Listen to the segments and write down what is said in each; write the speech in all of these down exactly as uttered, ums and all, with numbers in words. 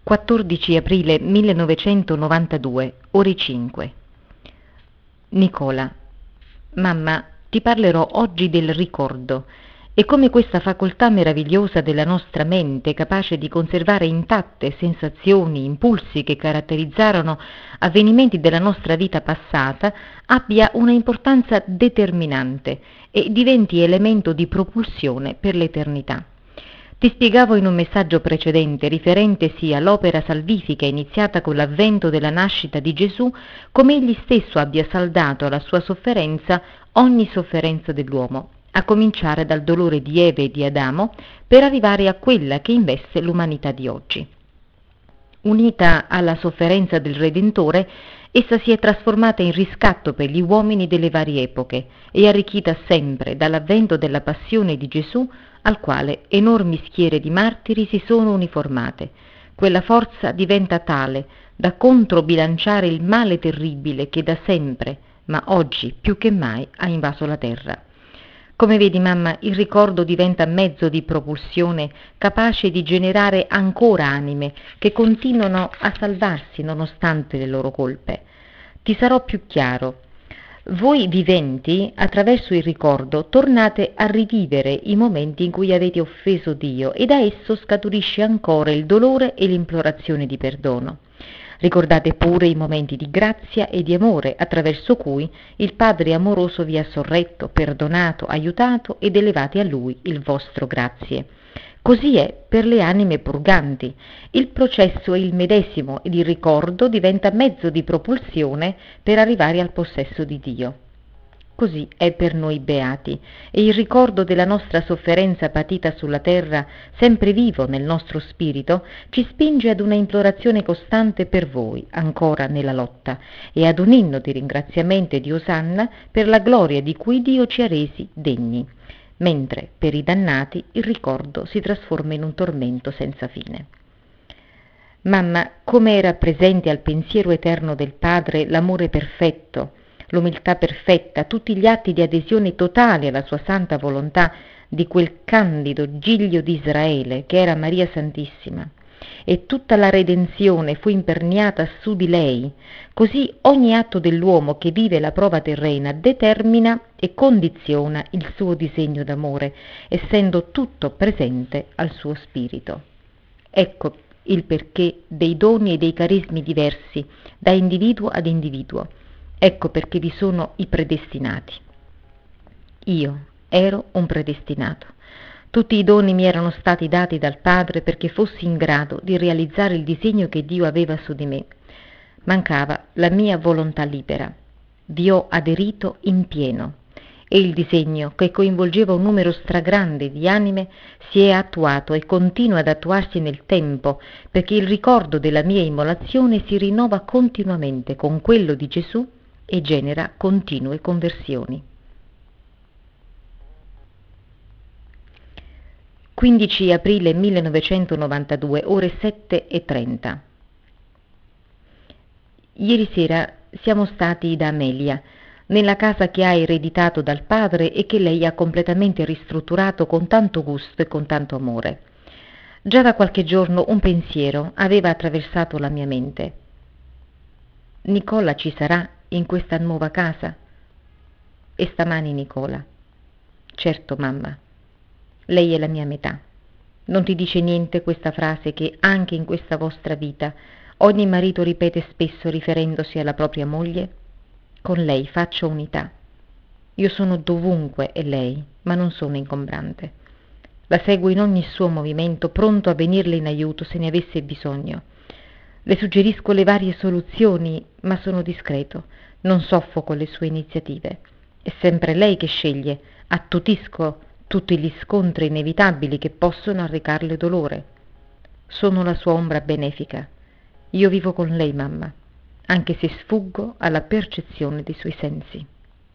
quattordici aprile millenovecentonovantadue, ore cinque. Nicola, mamma, ti parlerò oggi del ricordo e come questa facoltà meravigliosa della nostra mente, capace di conservare intatte sensazioni, impulsi che caratterizzarono avvenimenti della nostra vita passata, abbia una importanza determinante e diventi elemento di propulsione per l'eternità. Ti spiegavo in un messaggio precedente, riferentesi all'opera salvifica iniziata con l'avvento della nascita di Gesù, come egli stesso abbia saldato alla sua sofferenza ogni sofferenza dell'uomo, a cominciare dal dolore di Eva e di Adamo, per arrivare a quella che investe l'umanità di oggi. Unita alla sofferenza del Redentore, essa si è trasformata in riscatto per gli uomini delle varie epoche e arricchita sempre dall'avvento della passione di Gesù, al quale enormi schiere di martiri si sono uniformate. Quella forza diventa tale da controbilanciare il male terribile che da sempre, ma oggi più che mai, ha invaso la terra. Come vedi, mamma, il ricordo diventa mezzo di propulsione capace di generare ancora anime che continuano a salvarsi nonostante le loro colpe. Ti sarò più chiaro. Voi viventi, attraverso il ricordo, tornate a rivivere i momenti in cui avete offeso Dio e da esso scaturisce ancora il dolore e l'implorazione di perdono. Ricordate pure i momenti di grazia e di amore attraverso cui il Padre amoroso vi ha sorretto, perdonato, aiutato ed elevate a Lui il vostro grazie. Così è per le anime purganti. Il processo è il medesimo ed il ricordo diventa mezzo di propulsione per arrivare al possesso di Dio. Così è per noi beati, e il ricordo della nostra sofferenza patita sulla terra, sempre vivo nel nostro spirito, ci spinge ad una implorazione costante per voi, ancora nella lotta, e ad un inno di ringraziamento e di osanna per la gloria di cui Dio ci ha resi degni, mentre per i dannati il ricordo si trasforma in un tormento senza fine. Mamma, come era presente al pensiero eterno del Padre l'amore perfetto, l'umiltà perfetta, tutti gli atti di adesione totale alla sua santa volontà di quel candido giglio di Israele che era Maria Santissima, e tutta la redenzione fu imperniata su di lei, così ogni atto dell'uomo che vive la prova terrena determina e condiziona il suo disegno d'amore, essendo tutto presente al suo spirito. Ecco il perché dei doni e dei carismi diversi da individuo ad individuo. Ecco perché vi sono i predestinati. Io ero un predestinato. Tutti i doni mi erano stati dati dal Padre perché fossi in grado di realizzare il disegno che Dio aveva su di me. Mancava la mia volontà libera. Vi ho aderito in pieno e il disegno, che coinvolgeva un numero stragrande di anime, si è attuato e continua ad attuarsi nel tempo, perché il ricordo della mia immolazione si rinnova continuamente con quello di Gesù e genera continue conversioni. quindici aprile millenovecentonovantadue, ore sette e trenta. Ieri sera siamo stati da Amelia, nella casa che ha ereditato dal padre e che lei ha completamente ristrutturato con tanto gusto e con tanto amore. Già da qualche giorno un pensiero aveva attraversato la mia mente. Nicola ci sarà in questa nuova casa? E stamani Nicola. Certo, mamma. Lei è la mia metà. Non ti dice niente questa frase che anche in questa vostra vita ogni marito ripete spesso riferendosi alla propria moglie? Con lei faccio unità. Io sono dovunque è lei, ma non sono ingombrante. La seguo in ogni suo movimento, pronto a venirle in aiuto se ne avesse bisogno. Le suggerisco le varie soluzioni, ma sono discreto, non soffoco le sue iniziative. È sempre lei che sceglie, attutisco tutti gli scontri inevitabili che possono arrecarle dolore. Sono la sua ombra benefica. Io vivo con lei, mamma, anche se sfuggo alla percezione dei suoi sensi.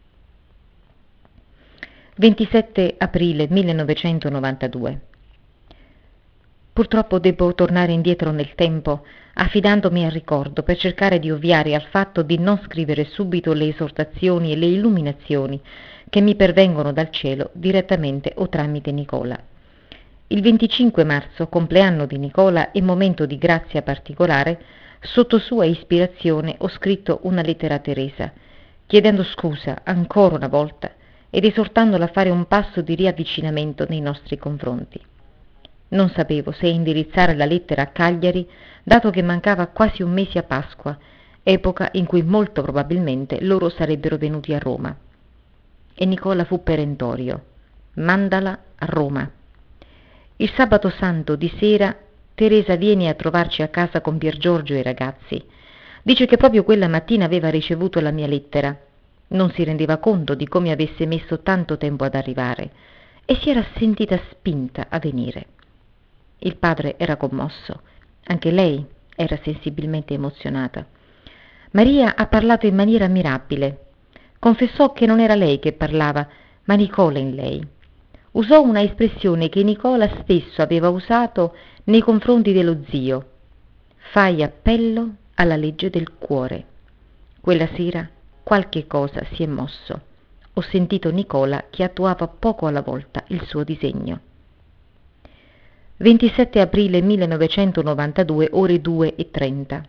ventisette aprile millenovecentonovantadue. Purtroppo devo tornare indietro nel tempo, affidandomi al ricordo per cercare di ovviare al fatto di non scrivere subito le esortazioni e le illuminazioni che mi pervengono dal cielo direttamente o tramite Nicola. Il venticinque marzo, compleanno di Nicola e momento di grazia particolare, sotto sua ispirazione ho scritto una lettera a Teresa, chiedendo scusa ancora una volta ed esortandola a fare un passo di riavvicinamento nei nostri confronti. Non sapevo se indirizzare la lettera a Cagliari, dato che mancava quasi un mese a Pasqua, epoca in cui molto probabilmente loro sarebbero venuti a Roma. E Nicola fu perentorio: mandala a Roma. Il sabato santo di sera Teresa viene a trovarci a casa con Piergiorgio e i ragazzi. Dice che proprio quella mattina aveva ricevuto la mia lettera. Non si rendeva conto di come avesse messo tanto tempo ad arrivare e si era sentita spinta a venire. Il padre era commosso, anche lei era sensibilmente emozionata. Maria ha parlato in maniera ammirabile. Confessò che non era lei che parlava, ma Nicola in lei. Usò una espressione che Nicola stesso aveva usato nei confronti dello zio: fai appello alla legge del cuore. Quella sera qualche cosa si è mosso. Ho sentito Nicola che attuava poco alla volta il suo disegno. ventisette aprile millenovecentonovantadue, ore due e trenta.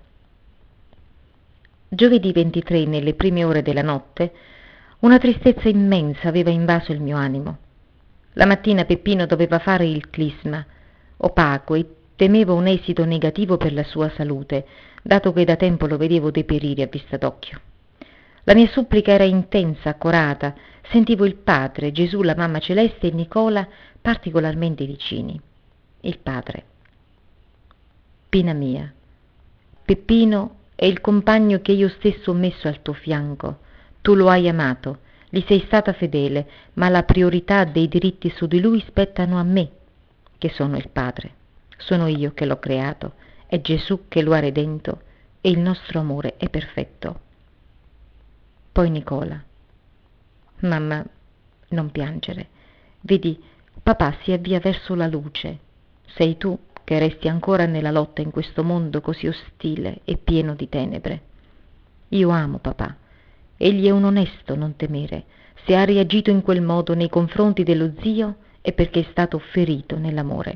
Giovedì ventitré, nelle prime ore della notte, una tristezza immensa aveva invaso il mio animo. La mattina Peppino doveva fare il clisma, opaco, e temevo un esito negativo per la sua salute, dato che da tempo lo vedevo deperire a vista d'occhio. La mia supplica era intensa, accorata, sentivo il Padre, Gesù, la Mamma Celeste e Nicola particolarmente vicini. Il Padre: Pina mia, Peppino è il compagno che io stesso ho messo al tuo fianco. Tu lo hai amato, gli sei stata fedele, ma la priorità dei diritti su di lui spettano a me, che sono il Padre. Sono io che l'ho creato, è Gesù che lo ha redento e il nostro amore è perfetto. Poi Nicola: mamma, non piangere. Vedi, papà si avvia verso la luce. Sei tu che resti ancora nella lotta in questo mondo così ostile e pieno di tenebre. Io amo papà. Egli è un onesto, non temere. Se ha reagito in quel modo nei confronti dello zio è perché è stato ferito nell'amore.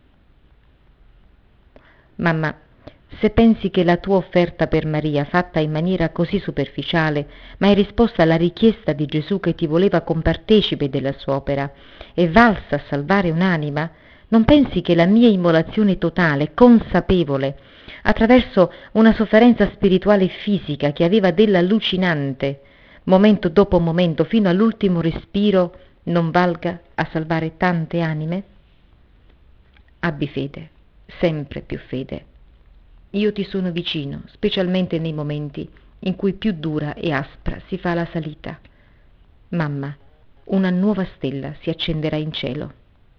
Mamma, se pensi che la tua offerta per Maria, fatta in maniera così superficiale, ma in risposta alla richiesta di Gesù che ti voleva compartecipe della sua opera, è valsa a salvare un'anima, non pensi che la mia immolazione totale, consapevole, attraverso una sofferenza spirituale e fisica che aveva dell'allucinante, momento dopo momento, fino all'ultimo respiro, non valga a salvare tante anime? Abbi fede, sempre più fede. Io ti sono vicino, specialmente nei momenti in cui più dura e aspra si fa la salita. Mamma, una nuova stella si accenderà in cielo.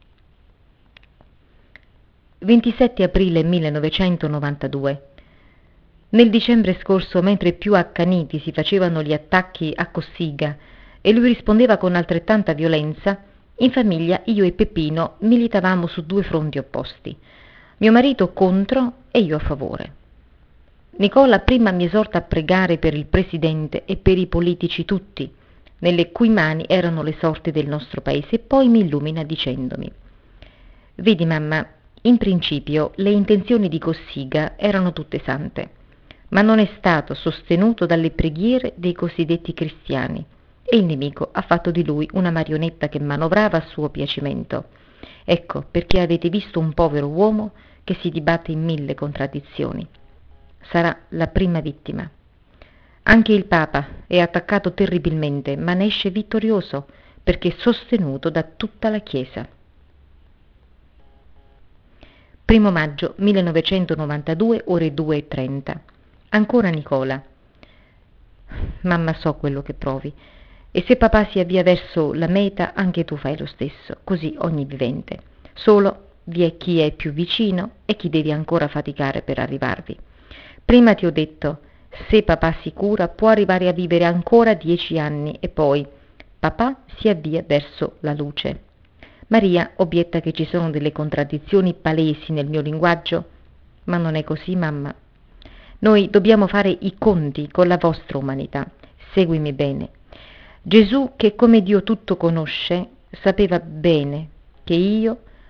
ventisette aprile millenovecentonovantadue. Nel dicembre scorso, mentre più accaniti si facevano gli attacchi a Cossiga e lui rispondeva con altrettanta violenza, in famiglia io e Peppino militavamo su due fronti opposti. Mio marito contro e io a favore. Nicola prima mi esorta a pregare per il presidente e per i politici tutti, nelle cui mani erano le sorti del nostro paese, e poi mi illumina dicendomi: vedi mamma, in principio le intenzioni di Cossiga erano tutte sante, ma non è stato sostenuto dalle preghiere dei cosiddetti cristiani e il nemico ha fatto di lui una marionetta che manovrava a suo piacimento. Ecco perché avete visto un povero uomo che si dibatte in mille contraddizioni. Sarà la prima vittima. Anche il Papa è attaccato terribilmente, ma ne esce vittorioso perché sostenuto da tutta la Chiesa. Primo maggio millenovecentonovantadue, ore due e trenta. Ancora Nicola. Mamma, so quello che provi, e se papà si avvia verso la meta, anche tu fai lo stesso, così ogni vivente. Solo vi è chi è più vicino e chi deve ancora faticare per arrivarvi. Prima ti ho detto, se papà si cura può arrivare a vivere ancora dieci anni e poi papà si avvia verso la luce. Maria obietta che ci sono delle contraddizioni palesi nel mio linguaggio, ma non è così, mamma. Noi dobbiamo fare i conti con la vostra umanità. Seguimi bene. Gesù, che come Dio tutto conosce, sapeva bene che io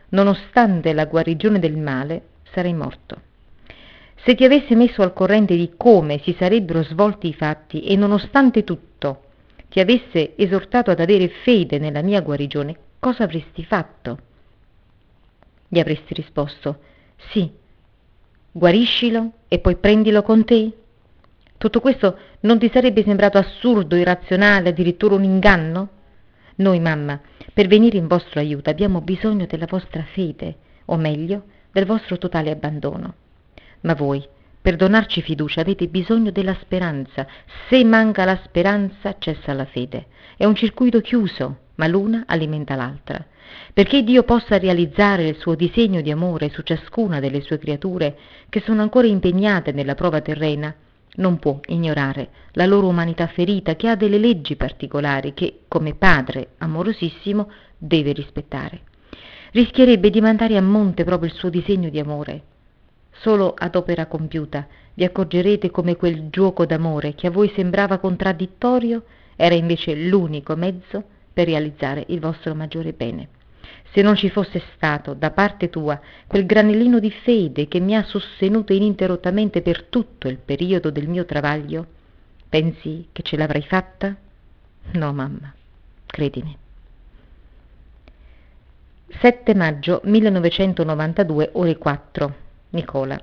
nonostante la guarigione del male, sarei morto. Se ti avessi messo al corrente di come si sarebbero svolti i fatti e nonostante tutto ti avesse esortato ad avere fede nella mia guarigione, cosa avresti fatto? Gli avresti risposto: sì, guariscilo e poi prendilo con te? Tutto questo non ti sarebbe sembrato assurdo, irrazionale, addirittura un inganno? Noi, mamma, per venire in vostro aiuto abbiamo bisogno della vostra fede, o meglio, del vostro totale abbandono. Ma voi, per donarci fiducia, avete bisogno della speranza. Se manca la speranza, cessa la fede. È un circuito chiuso, ma l'una alimenta l'altra. Perché Dio possa realizzare il suo disegno di amore su ciascuna delle sue creature che sono ancora impegnate nella prova terrena, non può ignorare la loro umanità ferita, che ha delle leggi particolari che, come padre amorosissimo, deve rispettare. Rischierebbe di mandare a monte proprio il suo disegno di amore. Solo ad opera compiuta vi accorgerete come quel giuoco d'amore che a voi sembrava contraddittorio era invece l'unico mezzo per realizzare il vostro maggiore bene. Se non ci fosse stato da parte tua quel granellino di fede che mi ha sostenuto ininterrottamente per tutto il periodo del mio travaglio, pensi che ce l'avrei fatta? No, mamma, credimi. sette maggio millenovecentonovantadue, ore quattro. Nicola.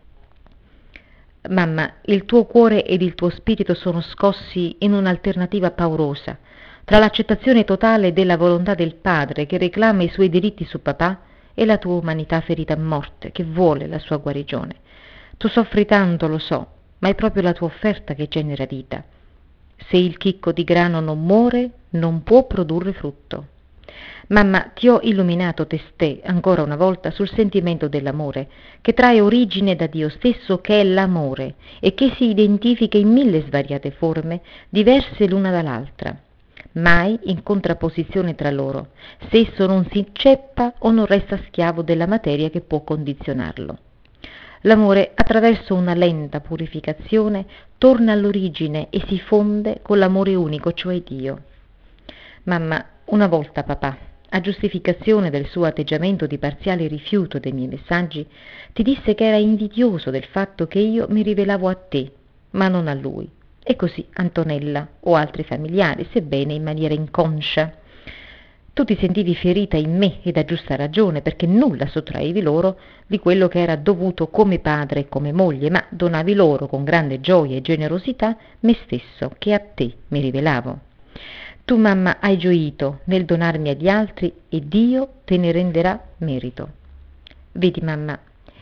Mamma, il tuo cuore ed il tuo spirito sono scossi in un'alternativa paurosa tra l'accettazione totale della volontà del padre che reclama i suoi diritti su papà e la tua umanità ferita a morte che vuole la sua guarigione. Tu soffri tanto, lo so, ma è proprio la tua offerta che genera vita. Se il chicco di grano non muore, non può produrre frutto. Mamma, ti ho illuminato testè ancora una volta sul sentimento dell'amore, che trae origine da Dio stesso, che è l'amore, e che si identifica in mille svariate forme, diverse l'una dall'altra, mai in contrapposizione tra loro, se esso non si inceppa o non resta schiavo della materia che può condizionarlo. L'amore, attraverso una lenta purificazione, torna all'origine e si fonde con l'amore unico, cioè Dio. Mamma, una volta papà, a giustificazione del suo atteggiamento di parziale rifiuto dei miei messaggi, ti disse che era invidioso del fatto che io mi rivelavo a te, ma non a lui, e così Antonella o altri familiari, sebbene in maniera inconscia. Tu ti sentivi ferita in me, ed a giusta ragione, perché nulla sottraevi loro di quello che era dovuto come padre e come moglie, ma donavi loro con grande gioia e generosità me stesso, che a te mi rivelavo. Tu, mamma, hai gioito nel donarmi agli altri e Dio te ne renderà merito. Vedi, mamma,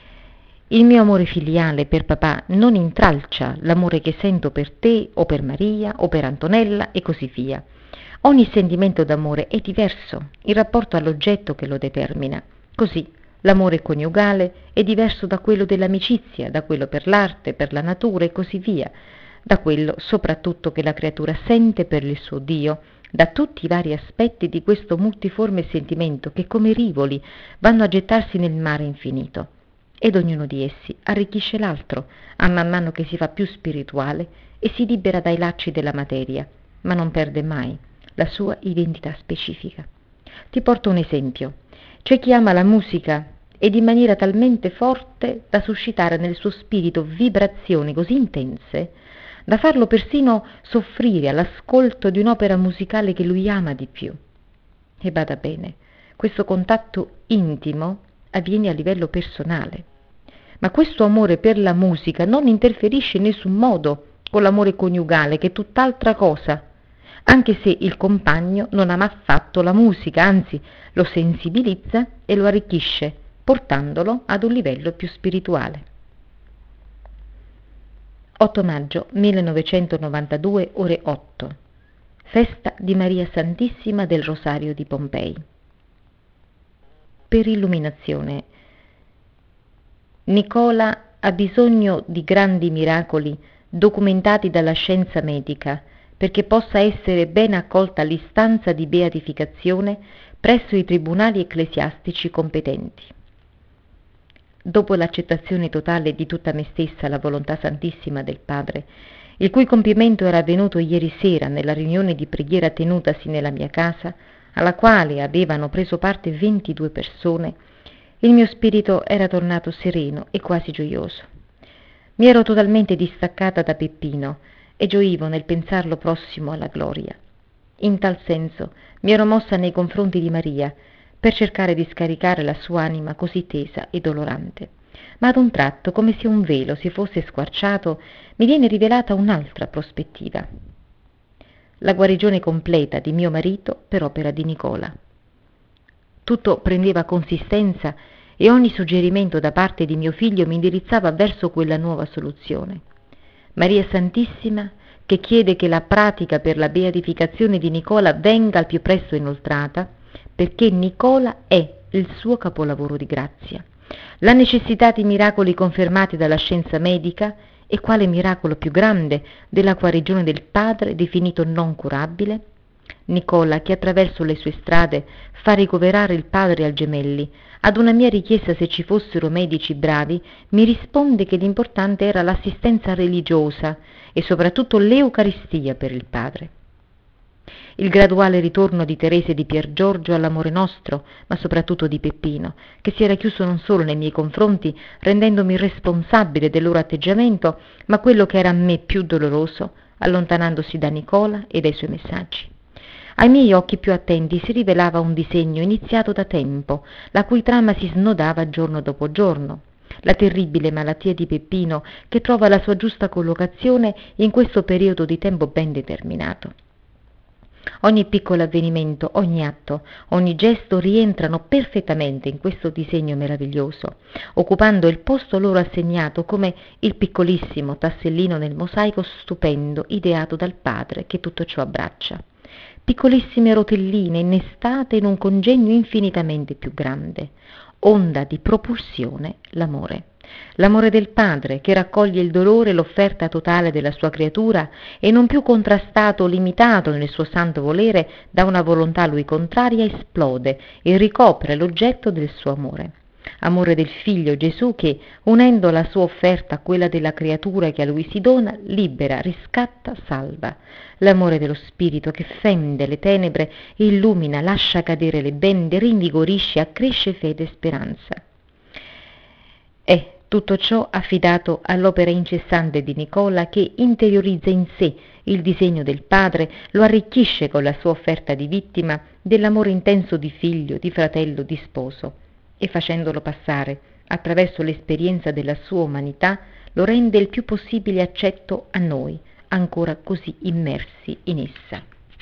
il mio amore filiale per papà non intralcia l'amore che sento per te o per Maria o per Antonella e così via. Ogni sentimento d'amore è diverso in rapporto all'oggetto che lo determina. Così l'amore coniugale è diverso da quello dell'amicizia, da quello per l'arte, per la natura e così via, da quello soprattutto che la creatura sente per il suo Dio, da tutti i vari aspetti di questo multiforme sentimento che come rivoli vanno a gettarsi nel mare infinito, ed ognuno di essi arricchisce l'altro a man mano che si fa più spirituale e si libera dai lacci della materia, ma non perde mai la sua identità specifica. Ti porto un esempio. C'è chi ama la musica ed in maniera talmente forte da suscitare nel suo spirito vibrazioni così intense da farlo persino soffrire all'ascolto di un'opera musicale che lui ama di più. E bada bene, questo contatto intimo avviene a livello personale, ma questo amore per la musica non interferisce in nessun modo con l'amore coniugale, che è tutt'altra cosa, anche se il compagno non ama affatto la musica, anzi lo sensibilizza e lo arricchisce, portandolo ad un livello più spirituale. otto maggio millenovecentonovantadue, ore otto. Festa di Maria Santissima del Rosario di Pompei. Per illuminazione. Nicola ha bisogno di grandi miracoli documentati dalla scienza medica perché possa essere ben accolta l'istanza di beatificazione presso i tribunali ecclesiastici competenti. Dopo l'accettazione totale di tutta me stessa alla volontà santissima del Padre, il cui compimento era avvenuto ieri sera nella riunione di preghiera tenutasi nella mia casa, alla quale avevano preso parte ventidue persone, il mio spirito era tornato sereno e quasi gioioso. Mi ero totalmente distaccata da Peppino e gioivo nel pensarlo prossimo alla gloria. In tal senso mi ero mossa nei confronti di Maria per cercare di scaricare la sua anima così tesa e dolorante. Ma ad un tratto, come se un velo si fosse squarciato, mi viene rivelata un'altra prospettiva. La guarigione completa di mio marito per opera di Nicola. Tutto prendeva consistenza e ogni suggerimento da parte di mio figlio mi indirizzava verso quella nuova soluzione. Maria Santissima, che chiede che la pratica per la beatificazione di Nicola venga al più presto inoltrata, perché Nicola è il suo capolavoro di grazia. La necessità di miracoli confermati dalla scienza medica, e quale miracolo più grande della guarigione del padre definito non curabile? Nicola, che attraverso le sue strade fa ricoverare il padre al Gemelli, ad una mia richiesta se ci fossero medici bravi, mi risponde che l'importante era l'assistenza religiosa e soprattutto l'Eucaristia per il padre. Il graduale ritorno di Teresa e di Pier Giorgio all'amore nostro, ma soprattutto di Peppino, che si era chiuso non solo nei miei confronti, rendendomi responsabile del loro atteggiamento, ma quello che era a me più doloroso, allontanandosi da Nicola e dai suoi messaggi. Ai miei occhi più attenti si rivelava un disegno iniziato da tempo, la cui trama si snodava giorno dopo giorno. La terribile malattia di Peppino, che trova la sua giusta collocazione in questo periodo di tempo ben determinato. Ogni piccolo avvenimento, ogni atto, ogni gesto rientrano perfettamente in questo disegno meraviglioso, occupando il posto loro assegnato come il piccolissimo tassellino nel mosaico stupendo ideato dal padre che tutto ciò abbraccia. Piccolissime rotelline innestate in un congegno infinitamente più grande, onda di propulsione, l'amore. L'amore del padre che raccoglie il dolore e l'offerta totale della sua creatura e non più contrastato o limitato nel suo santo volere da una volontà a lui contraria, esplode e ricopre l'oggetto del suo amore. Amore del figlio Gesù che, unendo la sua offerta a quella della creatura che a lui si dona, libera, riscatta, salva. L'amore dello spirito che fende le tenebre, illumina, lascia cadere le bende, rinvigorisce, accresce fede e speranza. È tutto ciò affidato all'opera incessante di Nicola che interiorizza in sé il disegno del padre, lo arricchisce con la sua offerta di vittima dell'amore intenso di figlio, di fratello, di sposo e facendolo passare attraverso l'esperienza della sua umanità lo rende il più possibile accetto a noi, ancora così immersi in essa.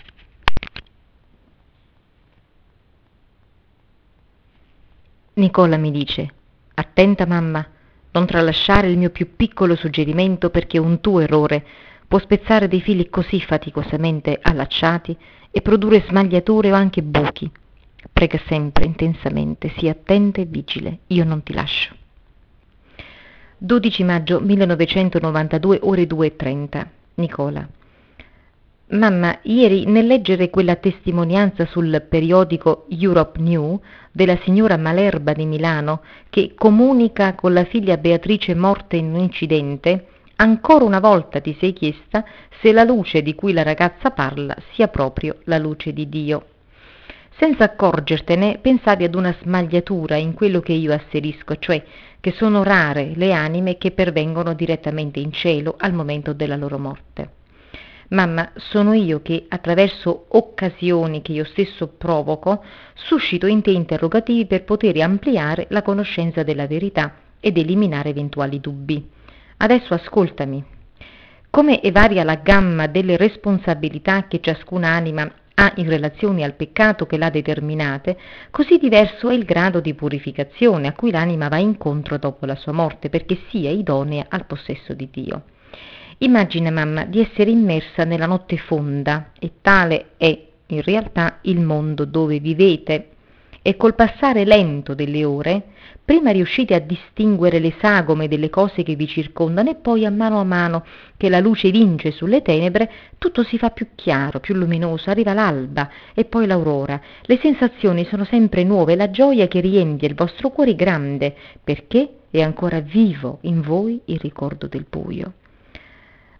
Nicola mi dice: attenta mamma, non tralasciare il mio più piccolo suggerimento perché un tuo errore può spezzare dei fili così faticosamente allacciati e produrre smagliature o anche buchi. Prega sempre intensamente, sii attenta e vigile, io non ti lascio. dodici maggio millenovecentonovantadue, ore due e trenta. Nicola. Mamma, ieri nel leggere quella testimonianza sul periodico Europe New della signora Malerba di Milano che comunica con la figlia Beatrice morta in un incidente, ancora una volta ti sei chiesta se la luce di cui la ragazza parla sia proprio la luce di Dio. Senza accorgertene pensavi ad una smagliatura in quello che io asserisco, cioè che sono rare le anime che pervengono direttamente in cielo al momento della loro morte. Mamma, sono io che, attraverso occasioni che io stesso provoco, suscito in te interrogativi per poter ampliare la conoscenza della verità ed eliminare eventuali dubbi. Adesso ascoltami. Come è varia la gamma delle responsabilità che ciascuna anima ha in relazione al peccato che l'ha determinate, così diverso è il grado di purificazione a cui l'anima va incontro dopo la sua morte perché sia idonea al possesso di Dio. Immagina, mamma, di essere immersa nella notte fonda, e tale è in realtà il mondo dove vivete, e col passare lento delle ore, prima riuscite a distinguere le sagome delle cose che vi circondano e poi a mano a mano che la luce vince sulle tenebre, tutto si fa più chiaro, più luminoso, arriva l'alba e poi l'aurora. Le sensazioni sono sempre nuove, la gioia che riempie il vostro cuore grande, perché è ancora vivo in voi il ricordo del buio.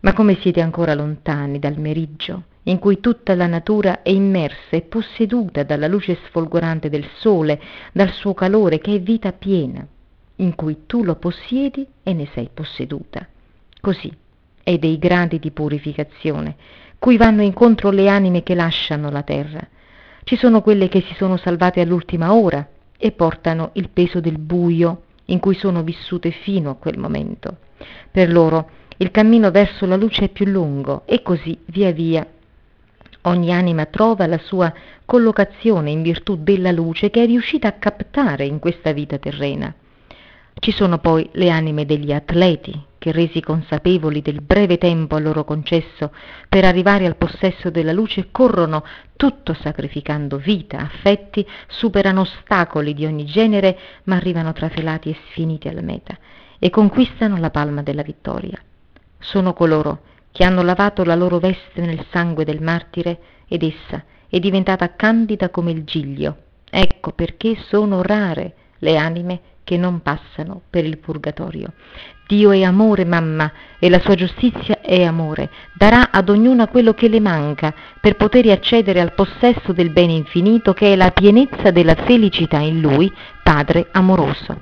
Ma come siete ancora lontani dal meriggio, in cui tutta la natura è immersa e posseduta dalla luce sfolgorante del sole, dal suo calore che è vita piena, in cui tu lo possiedi e ne sei posseduta. Così è dei gradi di purificazione, cui vanno incontro le anime che lasciano la terra. Ci sono quelle che si sono salvate all'ultima ora e portano il peso del buio in cui sono vissute fino a quel momento. Per loro il cammino verso la luce è più lungo e così via via ogni anima trova la sua collocazione in virtù della luce che è riuscita a captare in questa vita terrena. Ci sono poi le anime degli atleti che, resi consapevoli del breve tempo a loro concesso per arrivare al possesso della luce, corrono tutto sacrificando vita, affetti, superano ostacoli di ogni genere, ma arrivano trafelati e sfiniti alla meta e conquistano la palma della vittoria. Sono coloro che hanno lavato la loro veste nel sangue del martire ed essa è diventata candida come il giglio. Ecco perché sono rare le anime che non passano per il purgatorio. Dio è amore, mamma, e la sua giustizia è amore. Darà ad ognuna quello che le manca per poter accedere al possesso del bene infinito che è la pienezza della felicità in Lui, Padre amoroso.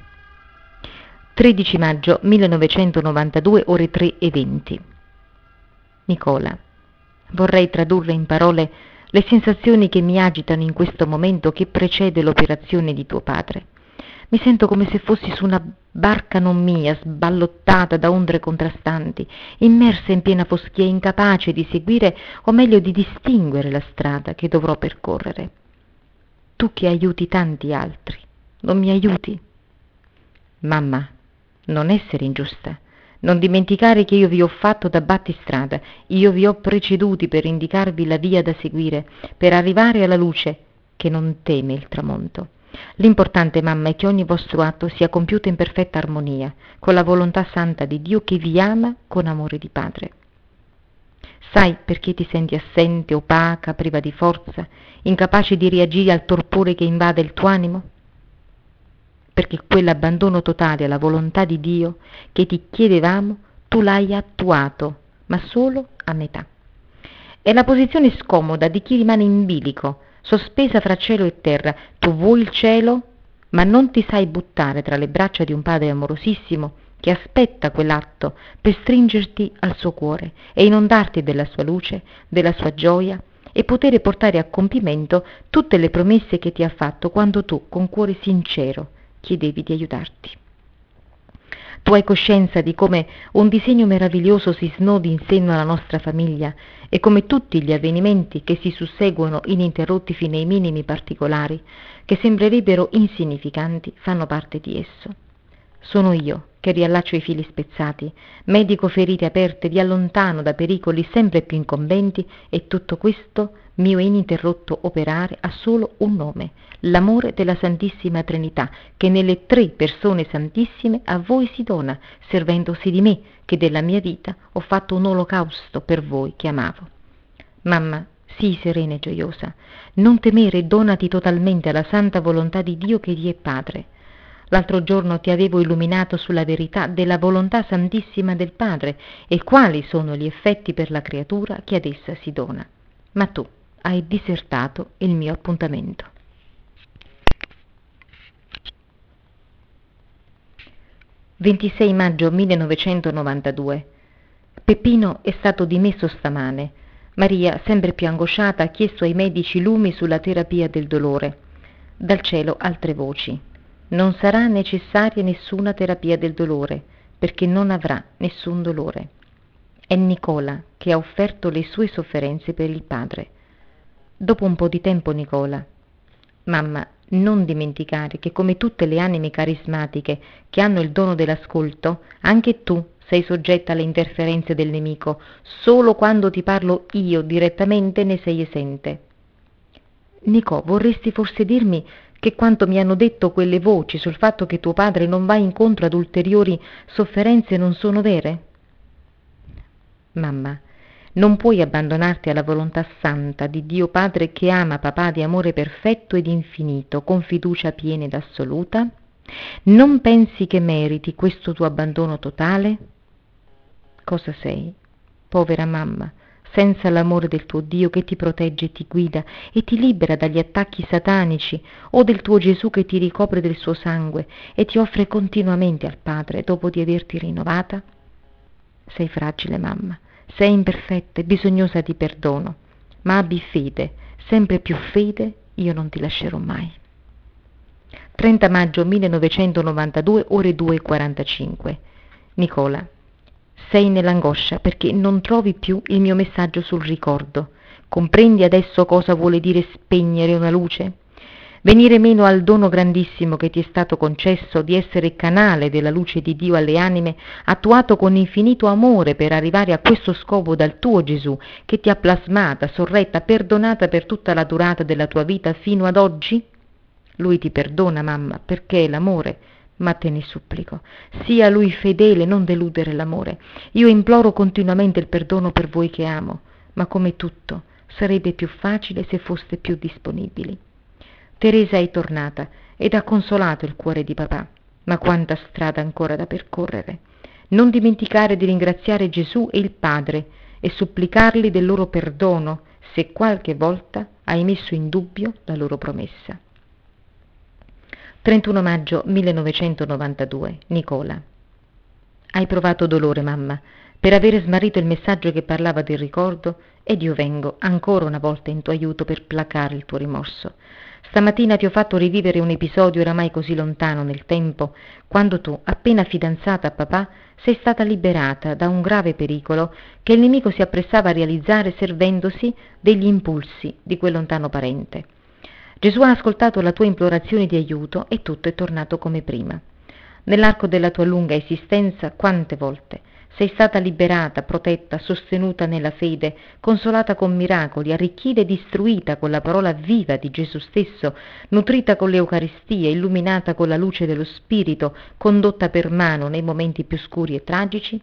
tredici maggio millenovecentonovantadue, ore tre e venti. Nicola, vorrei tradurre in parole le sensazioni che mi agitano in questo momento che precede l'operazione di tuo padre. Mi sento come se fossi su una barca non mia, sballottata da onde contrastanti, immersa in piena foschia, incapace di seguire o meglio di distinguere la strada che dovrò percorrere. Tu che aiuti tanti altri, non mi aiuti? Mamma, non essere ingiusta. Non dimenticare che io vi ho fatto da battistrada, io vi ho preceduti per indicarvi la via da seguire, per arrivare alla luce che non teme il tramonto. L'importante, mamma, è che ogni vostro atto sia compiuto in perfetta armonia con la volontà santa di Dio che vi ama con amore di padre. Sai perché ti senti assente, opaca, priva di forza, incapace di reagire al torpore che invade il tuo animo? Perché quell'abbandono totale alla volontà di Dio che ti chiedevamo, tu l'hai attuato, ma solo a metà. È la posizione scomoda di chi rimane in bilico, sospesa fra cielo e terra. Tu vuoi il cielo, ma non ti sai buttare tra le braccia di un Padre amorosissimo che aspetta quell'atto per stringerti al suo cuore e inondarti della sua luce, della sua gioia e poter portare a compimento tutte le promesse che ti ha fatto quando tu, con cuore sincero, chiedevi di aiutarti. Tu hai coscienza di come un disegno meraviglioso si snodi in seno alla nostra famiglia e come tutti gli avvenimenti che si susseguono ininterrotti fino ai minimi particolari, che sembrerebbero insignificanti, fanno parte di esso. Sono io che riallaccio i fili spezzati, medico ferite aperte, vi allontano da pericoli sempre più incombenti e tutto questo mio ininterrotto operare ha solo un nome, l'amore della Santissima Trinità, che nelle tre persone santissime a voi si dona, servendosi di me, che della mia vita ho fatto un olocausto per voi che amavo. Mamma, sii serena e gioiosa, non temere, donati totalmente alla santa volontà di Dio che ti è Padre. L'altro giorno ti avevo illuminato sulla verità della volontà santissima del Padre e quali sono gli effetti per la creatura che ad essa si dona. Ma tu hai disertato il mio appuntamento. ventisei maggio millenovecentonovantadue. Peppino è stato dimesso stamane. Maria, sempre più angosciata, ha chiesto ai medici lumi sulla terapia del dolore. Dal cielo altre voci. Non sarà necessaria nessuna terapia del dolore, perché non avrà nessun dolore. È Nicola che ha offerto le sue sofferenze per il padre. Dopo un po' di tempo, Nicola. Mamma, non dimenticare che come tutte le anime carismatiche che hanno il dono dell'ascolto, anche tu sei soggetta alle interferenze del nemico. Solo quando ti parlo io direttamente ne sei esente. Nicò, vorresti forse dirmi che quanto mi hanno detto quelle voci sul fatto che tuo padre non va incontro ad ulteriori sofferenze non sono vere? Mamma, non puoi abbandonarti alla volontà santa di Dio Padre che ama papà di amore perfetto ed infinito, con fiducia piena ed assoluta? Non pensi che meriti questo tuo abbandono totale? Cosa sei? povera mamma, senza l'amore del tuo Dio che ti protegge e ti guida e ti libera dagli attacchi satanici, o del tuo Gesù che ti ricopre del suo sangue e ti offre continuamente al Padre dopo di averti rinnovata? Sei fragile, mamma, sei imperfetta e bisognosa di perdono, ma abbi fede, sempre più fede, io non ti lascerò mai. trenta maggio millenovecentonovantadue, ore due e quarantacinque. Nicola, sei nell'angoscia perché non trovi più il mio messaggio sul ricordo. Comprendi adesso cosa vuole dire spegnere una luce? Venire meno al dono grandissimo che ti è stato concesso di essere canale della luce di Dio alle anime, attuato con infinito amore per arrivare a questo scopo dal tuo Gesù, che ti ha plasmata, sorretta, perdonata per tutta la durata della tua vita fino ad oggi? Lui ti perdona, mamma, perché è l'amore, ma te ne supplico, sia lui fedele, non deludere l'amore. Io imploro continuamente il perdono per voi che amo, ma come tutto sarebbe più facile se foste più disponibili. Teresa è tornata ed ha consolato il cuore di papà, ma quanta strada ancora da percorrere. Non dimenticare di ringraziare Gesù e il Padre e supplicarli del loro perdono se qualche volta hai messo in dubbio la loro promessa. trentuno maggio millenovecentonovantadue. Nicola. Hai provato dolore, mamma, per avere smarrito il messaggio che parlava del ricordo, ed io vengo ancora una volta in tuo aiuto per placare il tuo rimorso. Stamattina ti ho fatto rivivere un episodio oramai così lontano nel tempo, quando tu, appena fidanzata a papà, sei stata liberata da un grave pericolo che il nemico si appressava a realizzare servendosi degli impulsi di quel lontano parente. Gesù ha ascoltato la tua implorazione di aiuto e tutto è tornato come prima. Nell'arco della tua lunga esistenza, quante volte sei stata liberata, protetta, sostenuta nella fede, consolata con miracoli, arricchita ed istruita con la parola viva di Gesù stesso, nutrita con l'Eucaristia, illuminata con la luce dello Spirito, condotta per mano nei momenti più scuri e tragici?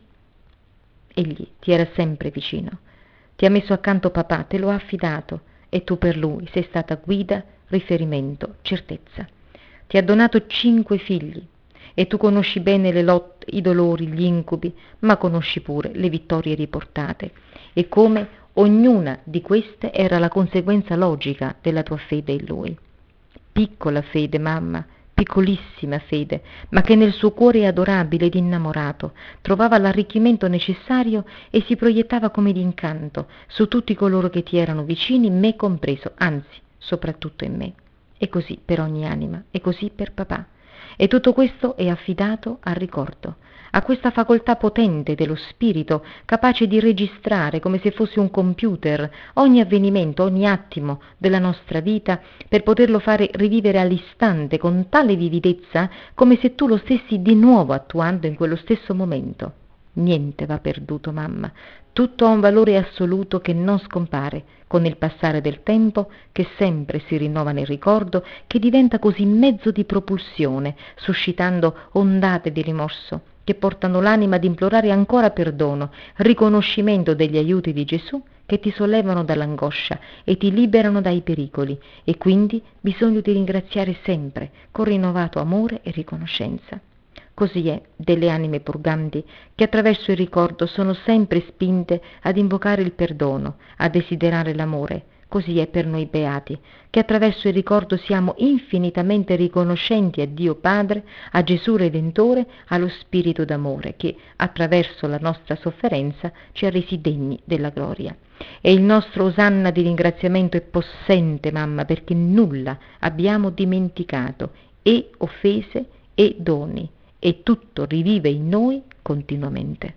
Egli ti era sempre vicino, ti ha messo accanto papà, te lo ha affidato, e tu per lui sei stata guida, riferimento, certezza. Ti ha donato cinque figli e tu conosci bene le lotte, i dolori, gli incubi, ma conosci pure le vittorie riportate e come ognuna di queste era la conseguenza logica della tua fede in lui. Piccola fede, mamma, piccolissima fede, ma che nel suo cuore adorabile ed innamorato trovava l'arricchimento necessario e si proiettava come d'incanto su tutti coloro che ti erano vicini, me compreso, anzi, soprattutto in me. E così per ogni anima, e così per papà. E tutto questo è affidato al ricordo, a questa facoltà potente dello spirito, capace di registrare come se fosse un computer ogni avvenimento, ogni attimo della nostra vita, per poterlo fare rivivere all'istante con tale vividezza come se tu lo stessi di nuovo attuando in quello stesso momento. Niente va perduto, mamma, tutto ha un valore assoluto che non scompare con il passare del tempo, che sempre si rinnova nel ricordo, che diventa così mezzo di propulsione, suscitando ondate di rimorso che portano l'anima ad implorare ancora perdono, riconoscimento degli aiuti di Gesù che ti sollevano dall'angoscia e ti liberano dai pericoli, e quindi bisogno di ringraziare sempre con rinnovato amore e riconoscenza. Così è delle anime purganti che attraverso il ricordo sono sempre spinte ad invocare il perdono, a desiderare l'amore. Così è per noi beati, che attraverso il ricordo siamo infinitamente riconoscenti a Dio Padre, a Gesù Redentore, allo Spirito d'amore che, attraverso la nostra sofferenza, ci ha resi degni della gloria. E il nostro osanna di ringraziamento è possente, mamma, perché nulla abbiamo dimenticato, e offese e doni, e tutto rivive in noi continuamente.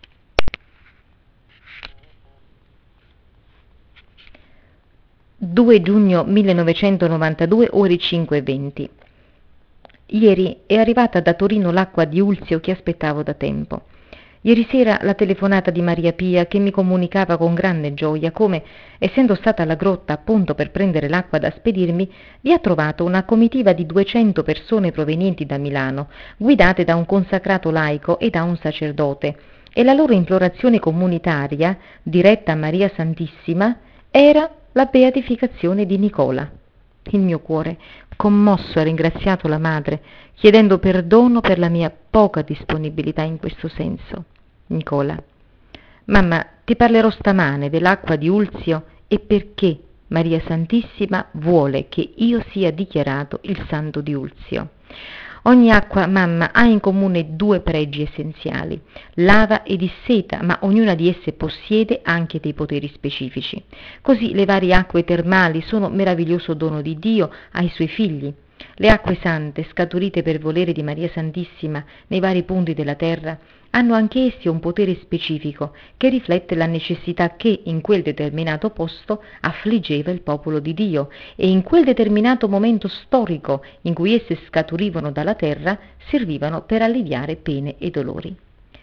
due giugno millenovecentonovantadue, ore cinque e venti. Ieri è arrivata da Torino l'acqua di Ulzio che aspettavo da tempo. Ieri sera la telefonata di Maria Pia che mi comunicava con grande gioia come, essendo stata alla grotta appunto per prendere l'acqua da spedirmi, vi ha trovato una comitiva di duecento persone provenienti da Milano, guidate da un consacrato laico e da un sacerdote, e la loro implorazione comunitaria, diretta a Maria Santissima, era la beatificazione di Nicola. Il mio cuore, commosso, ha ringraziato la madre, chiedendo perdono per la mia poca disponibilità in questo senso. Nicola. Mamma, ti ti parlerò stamane dell'acqua di Ulzio e perché Maria Santissima vuole che io sia dichiarato il santo di Ulzio. Ogni acqua, mamma, ha in comune due pregi essenziali, lava e disseta, ma ognuna di esse possiede anche dei poteri specifici. Così le varie acque termali sono meraviglioso dono di Dio ai suoi figli. Le acque sante, scaturite per volere di Maria Santissima nei vari punti della terra, hanno anche essi un potere specifico che riflette la necessità che in quel determinato posto affliggeva il popolo di Dio e in quel determinato momento storico in cui esse scaturivano dalla terra servivano per alleviare pene e dolori.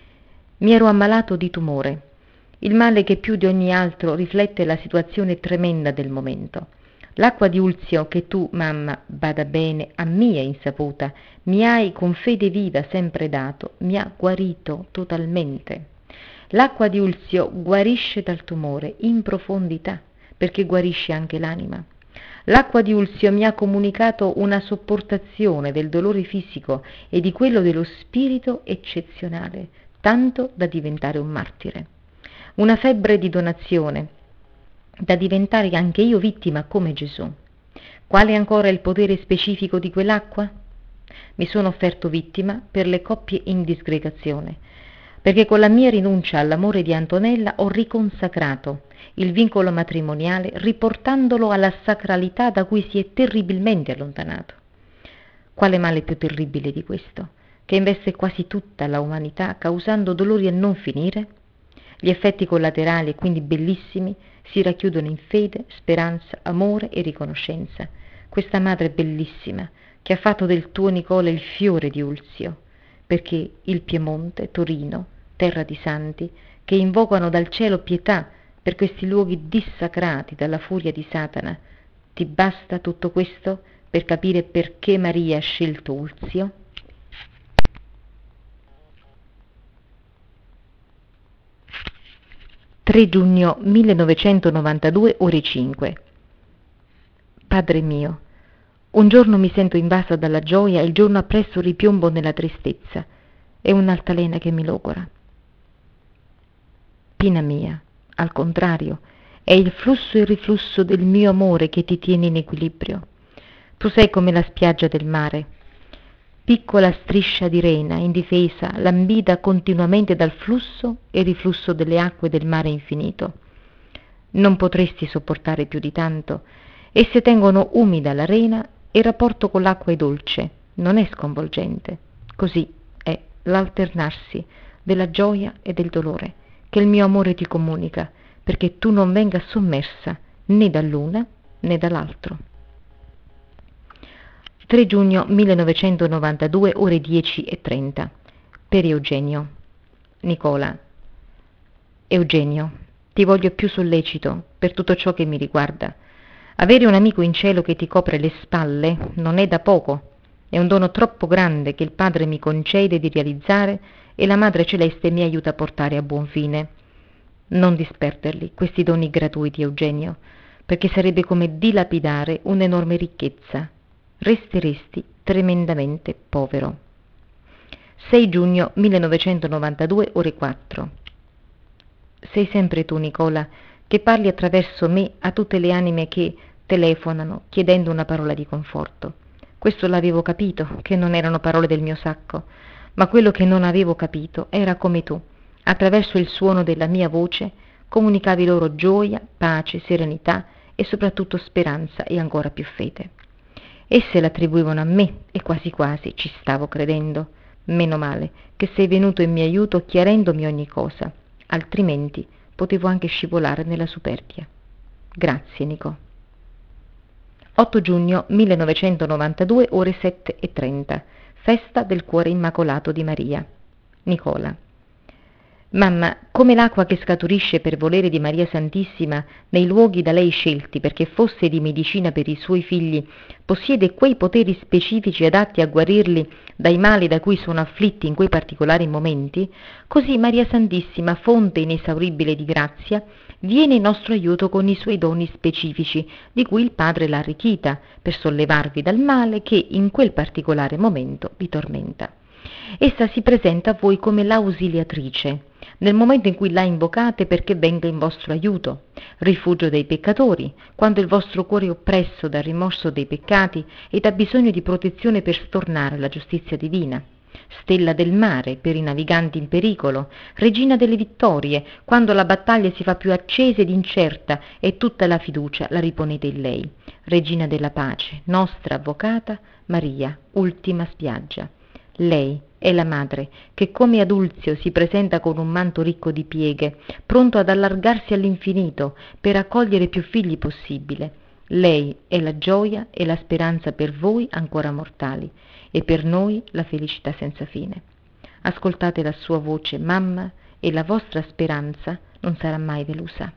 Mi ero ammalato di tumore, il male che più di ogni altro riflette la situazione tremenda del momento. L'acqua di Ulzio che tu, mamma, bada bene, a mia insaputa, mi hai con fede viva sempre dato, mi ha guarito totalmente. L'acqua di Ulzio guarisce dal tumore in profondità, perché guarisce anche l'anima. L'acqua di Ulzio mi ha comunicato una sopportazione del dolore fisico e di quello dello spirito eccezionale, tanto da diventare un martire. Una febbre di donazione, da diventare anche io vittima come Gesù. Quale ancora è il potere specifico di quell'acqua? Mi sono offerto vittima per le coppie in disgregazione, perché con la mia rinuncia all'amore di Antonella ho riconsacrato il vincolo matrimoniale riportandolo alla sacralità da cui si è terribilmente allontanato. Quale male più terribile di questo, che investe quasi tutta la umanità causando dolori a non finire? Gli effetti collaterali, quindi bellissimi, si racchiudono in fede, speranza, amore e riconoscenza. Questa madre bellissima che ha fatto del tuo Nicola il fiore di Ulzio, perché il Piemonte, Torino, terra di santi, che invocano dal cielo pietà per questi luoghi dissacrati dalla furia di Satana, ti basta tutto questo per capire perché Maria ha scelto Ulzio? tre giugno millenovecentonovantadue, ore cinque. Padre mio, un giorno mi sento invasa dalla gioia e il giorno appresso ripiombo nella tristezza. È un'altalena che mi logora. Pina mia, al contrario, è il flusso e il riflusso del mio amore che ti tiene in equilibrio. Tu sei come la spiaggia del mare, piccola striscia di rena indifesa, lambita continuamente dal flusso e riflusso delle acque del mare infinito. Non potresti sopportare più di tanto. Esse tengono umida la rena e il rapporto con l'acqua è dolce, non è sconvolgente. Così è l'alternarsi della gioia e del dolore che il mio amore ti comunica, perché tu non venga sommersa né dall'una né dall'altro. tre giugno millenovecentonovantadue, ore dieci e trenta. Per Eugenio. Nicola. Eugenio, ti voglio più sollecito per tutto ciò che mi riguarda. Avere un amico in cielo che ti copre le spalle non è da poco. È un dono troppo grande che il Padre mi concede di realizzare e la Madre Celeste mi aiuta a portare a buon fine. Non disperderli, questi doni gratuiti, Eugenio, perché sarebbe come dilapidare un'enorme ricchezza. Resteresti tremendamente povero. sei giugno millenovecentonovantadue, ore quattro. Sei sempre tu, Nicola, che parli attraverso me a tutte le anime che telefonano chiedendo una parola di conforto. Questo l'avevo capito, che non erano parole del mio sacco, ma quello che non avevo capito era come tu, attraverso il suono della mia voce, comunicavi loro gioia, pace, serenità e soprattutto speranza e ancora più fede. Esse l'attribuivano a me e quasi quasi ci stavo credendo. Meno male che sei venuto in mio aiuto chiarendomi ogni cosa, altrimenti potevo anche scivolare nella superbia. Grazie, Nico. otto giugno millenovecentonovantadue, ore sette e trenta. Festa del Cuore Immacolato di Maria. Nicola. Mamma, come l'acqua che scaturisce per volere di Maria Santissima nei luoghi da lei scelti perché fosse di medicina per i suoi figli, possiede quei poteri specifici adatti a guarirli dai mali da cui sono afflitti in quei particolari momenti, così Maria Santissima, fonte inesauribile di grazia, viene in nostro aiuto con i suoi doni specifici, di cui il Padre l'ha arricchita, per sollevarvi dal male che in quel particolare momento vi tormenta. Essa si presenta a voi come l'ausiliatrice, nel momento in cui la invocate perché venga in vostro aiuto, rifugio dei peccatori, quando il vostro cuore è oppresso dal rimorso dei peccati ed ha bisogno di protezione per stornare la giustizia divina, stella del mare per i naviganti in pericolo, regina delle vittorie, quando la battaglia si fa più accesa ed incerta e tutta la fiducia la riponete in lei, regina della pace, nostra avvocata, Maria, ultima spiaggia. Lei è la madre che come Adulzio si presenta con un manto ricco di pieghe, pronto ad allargarsi all'infinito per accogliere più figli possibile. Lei è la gioia e la speranza per voi ancora mortali e per noi la felicità senza fine. Ascoltate la sua voce, mamma, e la vostra speranza non sarà mai delusa.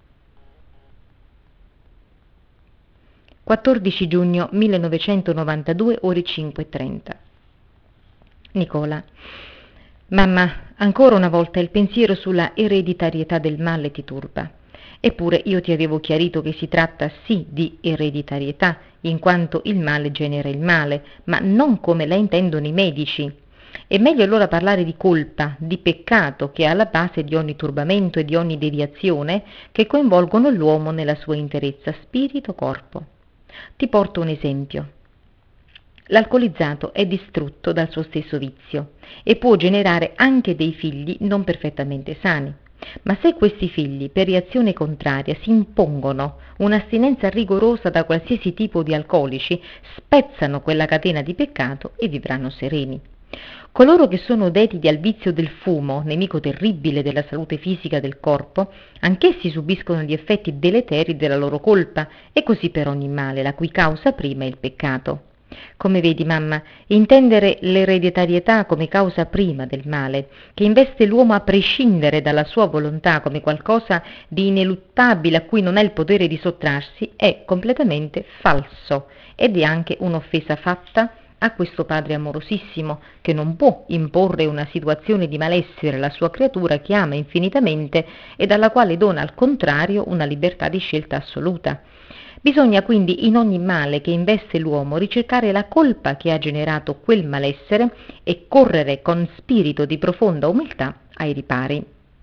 quattordici giugno millenovecentonovantadue, ore cinque e trenta. Nicola. Mamma, ancora una volta il pensiero sulla ereditarietà del male ti turba. Eppure io ti avevo chiarito che si tratta sì di ereditarietà, in quanto il male genera il male, ma non come la intendono i medici. È meglio allora parlare di colpa, di peccato che è alla base di ogni turbamento e di ogni deviazione che coinvolgono l'uomo nella sua interezza, spirito-corpo. Ti porto un esempio. L'alcolizzato è distrutto dal suo stesso vizio e può generare anche dei figli non perfettamente sani. Ma se questi figli, per reazione contraria, si impongono un'astinenza rigorosa da qualsiasi tipo di alcolici, spezzano quella catena di peccato e vivranno sereni. Coloro che sono dediti al vizio del fumo, nemico terribile della salute fisica del corpo, anch'essi subiscono gli effetti deleteri della loro colpa, e così per ogni male, la cui causa prima è il peccato. Come vedi, mamma, intendere l'ereditarietà come causa prima del male, che investe l'uomo a prescindere dalla sua volontà come qualcosa di ineluttabile a cui non ha il potere di sottrarsi, è completamente falso ed è anche un'offesa fatta a questo Padre amorosissimo, che non può imporre una situazione di malessere alla sua creatura che ama infinitamente e dalla quale dona al contrario una libertà di scelta assoluta. Bisogna quindi in ogni male che investe l'uomo ricercare la colpa che ha generato quel malessere e correre con spirito di profonda umiltà ai ripari.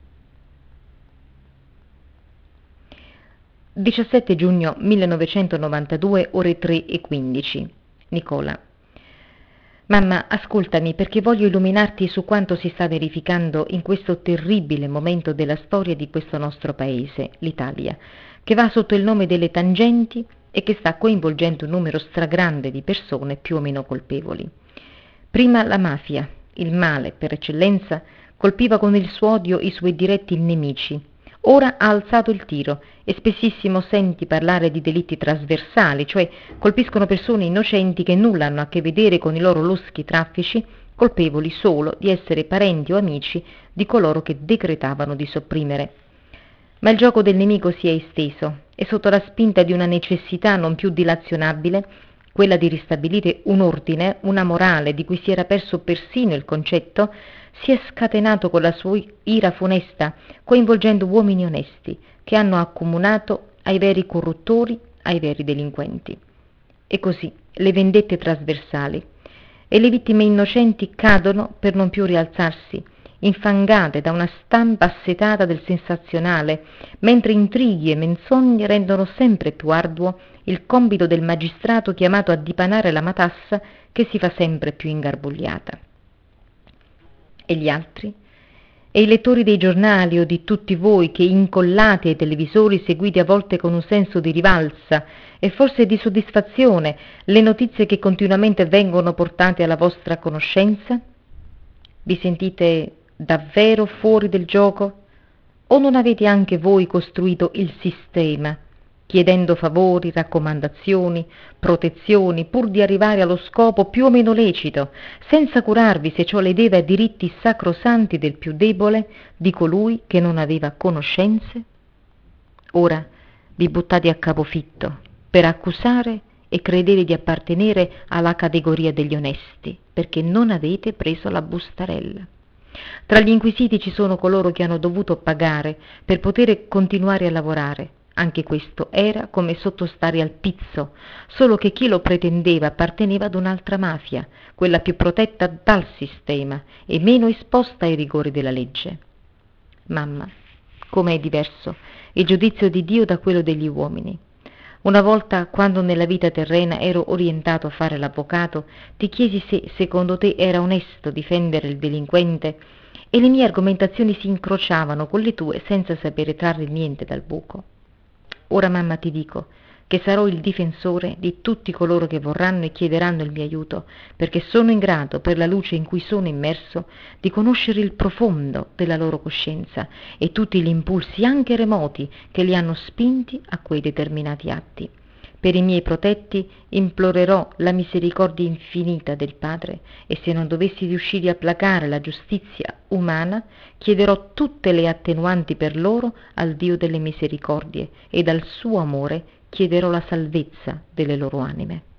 diciassette giugno millenovecentonovantadue, ore tre e quindici. Nicola. Mamma, ascoltami perché voglio illuminarti su quanto si sta verificando in questo terribile momento della storia di questo nostro paese, l'Italia, che va sotto il nome delle tangenti e che sta coinvolgendo un numero stragrande di persone più o meno colpevoli. Prima la mafia, il male per eccellenza, colpiva con il suo odio i suoi diretti nemici. Ora ha alzato il tiro e spessissimo senti parlare di delitti trasversali, cioè colpiscono persone innocenti che nulla hanno a che vedere con i loro loschi traffici, colpevoli solo di essere parenti o amici di coloro che decretavano di sopprimere. Ma il gioco del nemico si è esteso e sotto la spinta di una necessità non più dilazionabile, quella di ristabilire un ordine, una morale di cui si era perso persino il concetto, si è scatenato con la sua ira funesta, coinvolgendo uomini onesti che hanno accomunato ai veri corruttori, ai veri delinquenti. E così le vendette trasversali e le vittime innocenti cadono per non più rialzarsi, infangate da una stampa assetata del sensazionale, mentre intrighi e menzogne rendono sempre più arduo il compito del magistrato chiamato a dipanare la matassa che si fa sempre più ingarbugliata. E gli altri? E i lettori dei giornali o di tutti voi che incollati ai televisori seguite a volte con un senso di rivalsa e forse di soddisfazione le notizie che continuamente vengono portate alla vostra conoscenza? Vi sentite davvero fuori del gioco? O non avete anche voi costruito il sistema, chiedendo favori, raccomandazioni, protezioni, pur di arrivare allo scopo più o meno lecito, senza curarvi se ciò ledeva i diritti sacrosanti del più debole, di colui che non aveva conoscenze? Ora vi buttate a capofitto per accusare e credere di appartenere alla categoria degli onesti, perché non avete preso la bustarella. Tra gli inquisiti ci sono coloro che hanno dovuto pagare per poter continuare a lavorare, Anche questo era come sottostare al pizzo, solo che chi lo pretendeva apparteneva ad un'altra mafia, quella più protetta dal sistema e meno esposta ai rigori della legge. Mamma, com'è diverso il giudizio di Dio da quello degli uomini. Una volta, quando nella vita terrena ero orientato a fare l'avvocato, ti chiesi se, secondo te, era onesto difendere il delinquente e le mie argomentazioni si incrociavano con le tue senza sapere trarre niente dal buco. Ora, mamma, ti dico che sarò il difensore di tutti coloro che vorranno e chiederanno il mio aiuto, perché sono in grado, per la luce in cui sono immerso, di conoscere il profondo della loro coscienza e tutti gli impulsi, anche remoti, che li hanno spinti a quei determinati atti. Per i miei protetti implorerò la misericordia infinita del Padre e se non dovessi riuscire a placare la giustizia umana, chiederò tutte le attenuanti per loro al Dio delle misericordie e dal suo amore chiederò la salvezza delle loro anime.